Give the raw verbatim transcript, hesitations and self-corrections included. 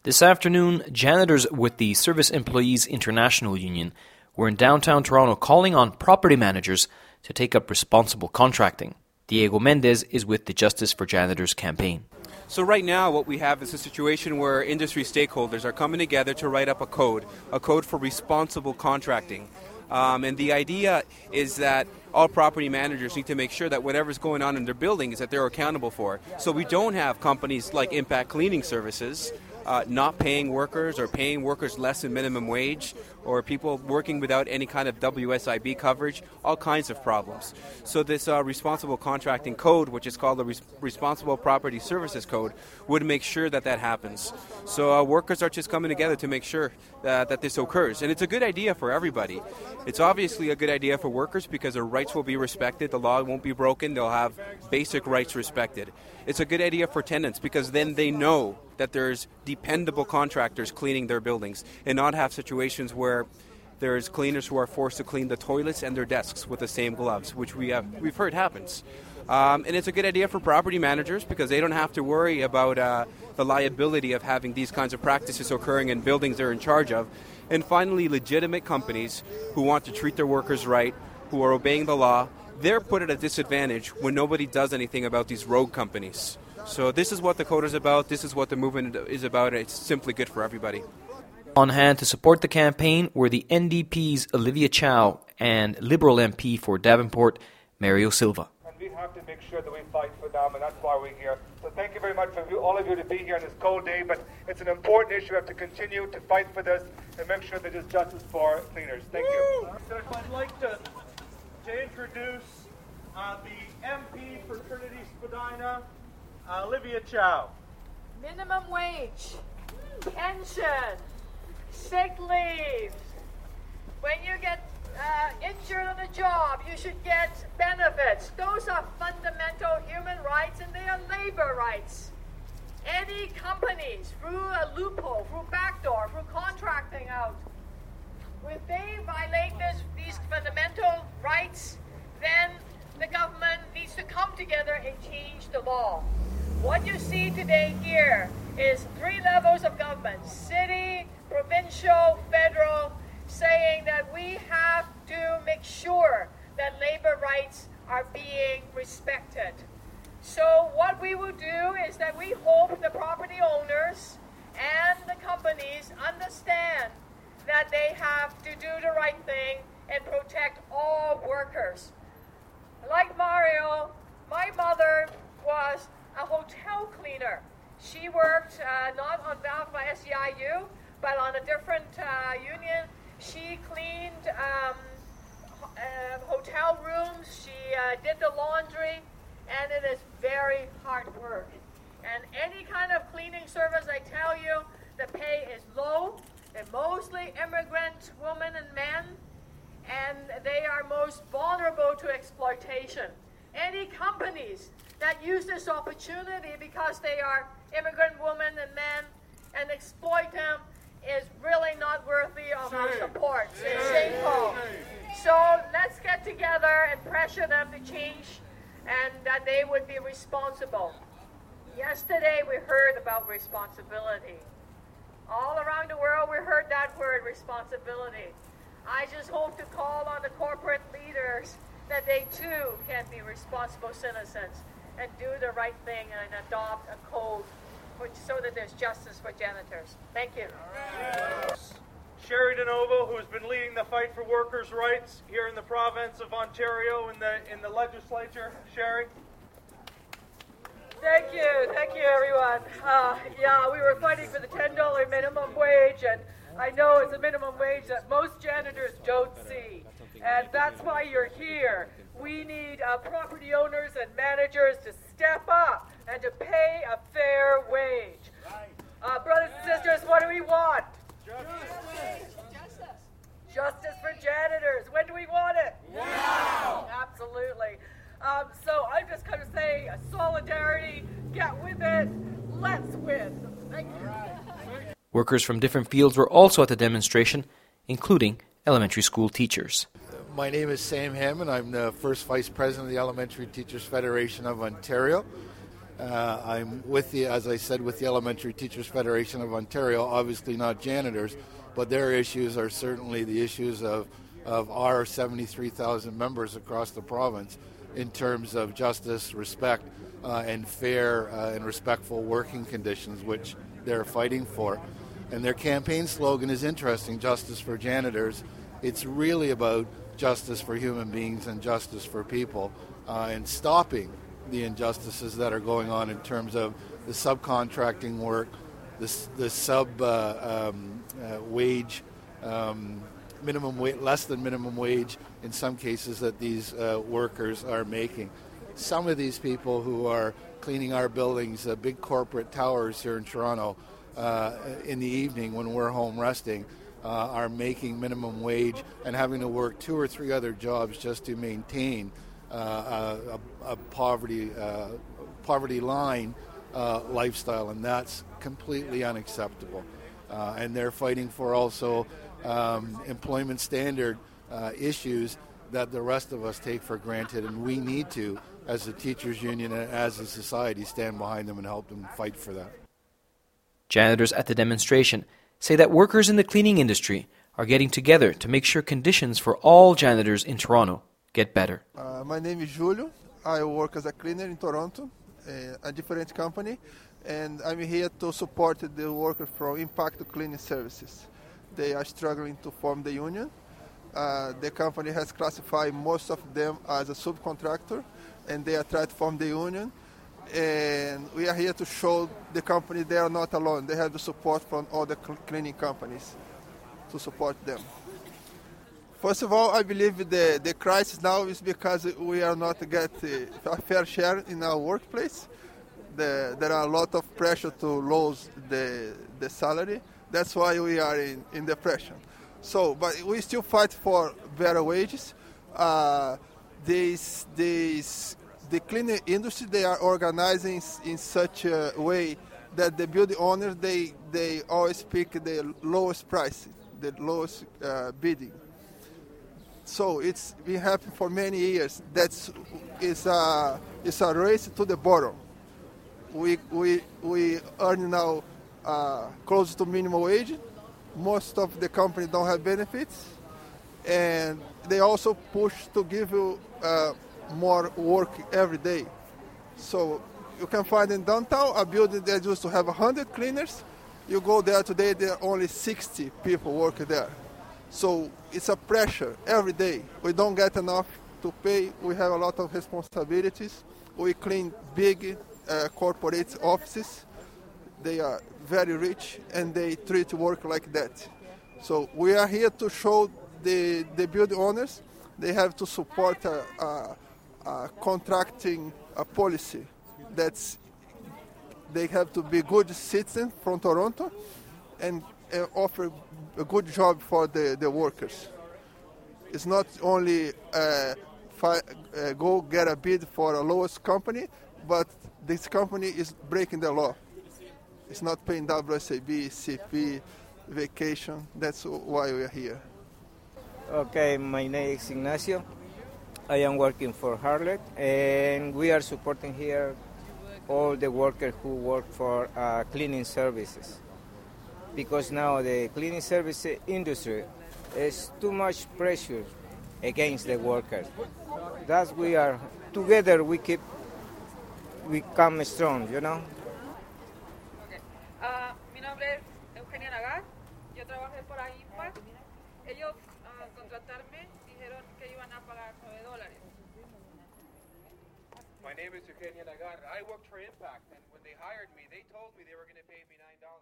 This afternoon, janitors with the Service Employees International Union were in downtown Toronto calling on property managers to take up responsible contracting. Diego Mendez is with the Justice for Janitors campaign. So right now what we have is a situation where industry stakeholders are coming together to write up a code, a code for responsible contracting. Um, and the idea is that all property managers need to make sure that whatever's going on in their building is that they're accountable for. So we don't have companies like Impact Cleaning Services uh, not paying workers or paying workers less than minimum wage, or people working without any kind of W S I B coverage, all kinds of problems. So this uh, responsible contracting code, which is called the Res- Responsible Property Services Code, would make sure that that happens. So uh, workers are just coming together to make sure that, that this occurs. And it's a good idea for everybody. It's obviously a good idea for workers because their rights will be respected, the law won't be broken, they'll have basic rights respected. It's a good idea for tenants because then they know that there's dependable contractors cleaning their buildings and not have situations where there's cleaners who are forced to clean the toilets and their desks with the same gloves, which we have, we've heard happens. Um, and it's a good idea for property managers because they don't have to worry about uh, the liability of having these kinds of practices occurring in buildings they're in charge of. And finally, legitimate companies who want to treat their workers right, who are obeying the law, they're put at a disadvantage when nobody does anything about these rogue companies. So this is what the code is about, this is what the movement is about, it's simply good for everybody. On hand to support the campaign were the N D P's Olivia Chow and Liberal M P for Davenport, Mario Silva. And we have to make sure that we fight for them, and that's why we're here. So thank you very much for you, all of you to be here on this cold day, but it's an important issue. We have to continue to fight for this and make sure that there's justice for cleaners. Thank you. I'd like to, to introduce uh, the M P for Trinity Spadina, uh, Olivia Chow. Minimum wage, pension, sick leave. When you get uh, injured on a job, you should get benefits. Those are fundamental human rights and they are labor rights. Any companies, through a loophole, through backdoor, through contracting out, if they violate this, these fundamental rights, then the government needs to come together and change the law. What you see today here is three levels of government, city, provincial, federal, saying that we have to make sure that labor rights are being respected. So what we will do is that we hope the property owners and the companies understand that they have to do the right thing and protect all workers. Like Mario, my mother was a hotel cleaner. She worked uh, not on behalf of S E I U, but on a different uh, union. She cleaned um, uh, hotel rooms, she uh, did the laundry, and it is very hard work. And any kind of cleaning service, I tell you, the pay is low. They're mostly immigrant women and men, and they are most vulnerable to exploitation. Any companies that use this opportunity because they are immigrant women and men and exploit them is really not worthy of our support. It's shameful. So let's get together and pressure them to change and that they would be responsible. Yesterday we heard about responsibility. All around the world we heard that word, responsibility. I just hope to call on the corporate leaders that they too can be responsible citizens and do the right thing and adopt a code which, so that there's justice for janitors. Thank you. Sherry DeNovo, who has been leading the fight for workers' rights here in the province of Ontario in the in the legislature. Sherry. Thank you. Thank you, everyone. Uh, yeah, we were fighting for the ten dollars minimum wage, and I know it's a minimum wage that most janitors don't see. And that's why you're here. We need uh, property owners and managers to step up and to pay a fair wage. Uh, brothers and sisters, what do we want? Justice. Justice. Justice for janitors. When do we want it? Now. Absolutely. Um, so I'm just going to say uh, solidarity, get with it, let's win. Thank you. Workers from different fields were also at the demonstration, including elementary school teachers. My name is Sam Hammond. I'm the first Vice President of the Elementary Teachers Federation of Ontario. Uh, I'm with the, as I said, with the Elementary Teachers Federation of Ontario, obviously not janitors, but their issues are certainly the issues of, of our seventy-three thousand members across the province in terms of justice, respect, uh, and fair uh, and respectful working conditions, which they're fighting for. And their campaign slogan is interesting, Justice for Janitors. It's really about justice for human beings and justice for people, uh, and stopping the injustices that are going on in terms of the subcontracting work, the, the sub uh, um, uh, wage, um, minimum wage, less than minimum wage in some cases that these uh, workers are making. Some of these people who are cleaning our buildings, uh, big corporate towers here in Toronto, uh, in the evening when we're home resting, uh, are making minimum wage and having to work two or three other jobs just to maintain Uh, a, a poverty uh, poverty line uh, lifestyle, and that's completely unacceptable. Uh, and they're fighting for also um, employment standard uh, issues that the rest of us take for granted, and we need to, as a teachers union and as a society, stand behind them and help them fight for that. Janitors at the demonstration say that workers in the cleaning industry are getting together to make sure conditions for all janitors in Toronto get better. Uh, my name is Julio. I work as a cleaner in Toronto, a different company, and I'm here to support the workers from Impact Cleaning Services. They are struggling to form the union. Uh, the company has classified most of them as a subcontractor, and they are trying to form the union. And we are here to show the company they are not alone. They have the support from all the cleaning companies to support them. First of all, I believe the, the crisis now is because we are not getting a fair share in our workplace. The, there are a lot of pressure to lose the, the salary. That's why we are in, in depression. So, but we still fight for better wages. Uh, this, this, the cleaning industry, they are organizing in such a way that the building owners, they, they always pick the lowest price, the lowest uh, bidding. So it's been happening for many years. That's it's a it's a race to the bottom. We we we earn now uh, close to minimum wage. Most of the companies don't have benefits, and they also push to give you uh, more work every day. So you can find in downtown a building that used to have one hundred cleaners. You go there today, there are only sixty people working there. So it's a pressure every day. We don't get enough to pay. We have a lot of responsibilities. We clean big uh, corporate offices. They are very rich, and they treat work like that. So we are here to show the, the building owners they have to support a, a, a contracting a policy. That's they have to be good citizens from Toronto and uh, offer a good job for the, the workers. It's not only uh, fi- uh, go get a bid for a lowest company, but this company is breaking the law. It's not paying W S A B, C P, vacation. That's why we are here. Okay, my name is Ignacio. I am working for Harlet, and we are supporting here all the workers who work for uh, cleaning services. Because now the cleaning service industry is too much pressure against the workers. Thus we are, together we keep, we come strong, you know? Okay. Uh, mi nombre es Eugenia Nagar, yo trabajé para Impact. Ellos uh, contratarme dijeron que iban a pagar nueve dólares. My name is Eugenia Nagar. I worked for Impact, and when they hired me, they told me they were going to pay me nine dollars.